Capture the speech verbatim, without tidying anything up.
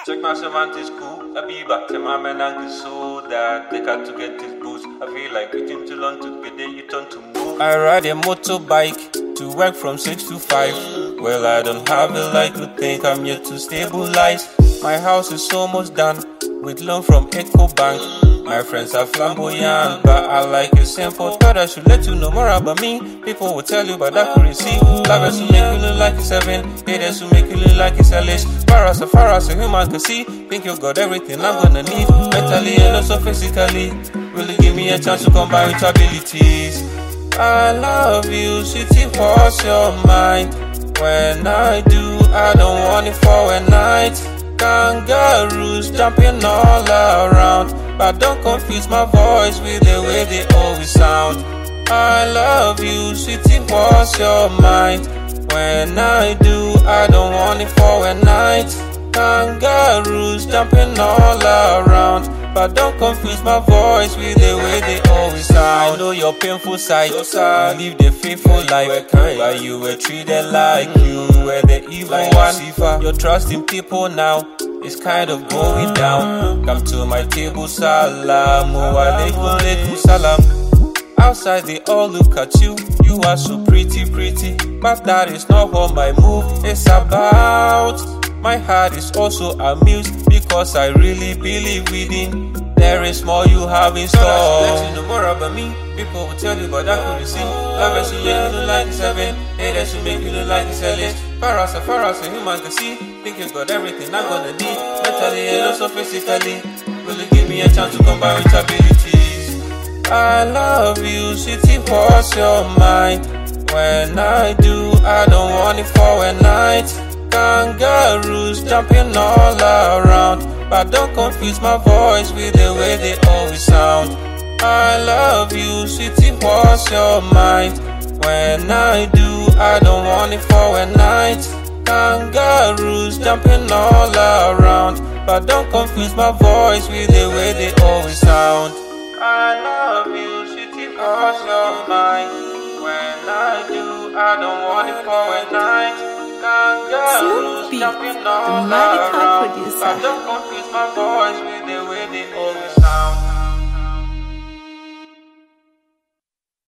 Check my semantics cool. I be back to my man and so that they got to get this boost. I feel like waiting too long to get there, you turn to move. I ride a motorbike to work from six to five. Well, I don't have a like to think I'm yet to stabilize. My house is almost done with loan from EcoBank. My friends are flamboyant, but I like it simple. Thought I should let you know more about me. People will tell you about that currency. Lovers who make you look like it's heaven, haters who make you look like it's hellish. Far as, far as a human can see, think you got everything I'm gonna need, mentally and also physically. Will you give me a chance to combine with abilities? I love you, city, what's your mind? When I do, I don't want it for a night. Kangaroos jumping all around, but don't confuse my voice with the way they always sound. I love you, sweetie, what's your mind? When I do, I don't want it for a night. Kangaroos jumping all around, but don't confuse my voice with the way they always sound. I know your painful side, you live the faithful life, but you were treated like you were the evil one. Your trust in people now is kind of going down. Come to my table, salam, oh alaikum, alaikum salam. Outside they all look at you, you are so pretty, pretty, but that is not what my move is about. My heart is also amused because I really believe within there is more you have in store. Let you know more about me. People will tell you about that currency. Lovers who make you look like it's heaven, haters who make you look like it's hellish. Far as, far as a human can see, think you got everything I'm gonna need, mentally and also physically. Will you give me a chance to combine with abilities? I love you, city, what's your mind? When I do, I don't want it for a night. Kangaroos jumping all around, but don't confuse my voice with the way they always sound. I love you, sweetie, what's your mind? When I do, I don't want it for a night. Kangaroos jumping all around, but don't confuse my voice with the way they always sound. I love you, sweetie, what's your mind? When I do, I don't want it for a night. Snoop Beat, the Medical Producer. But don't confuse my voice with the way they all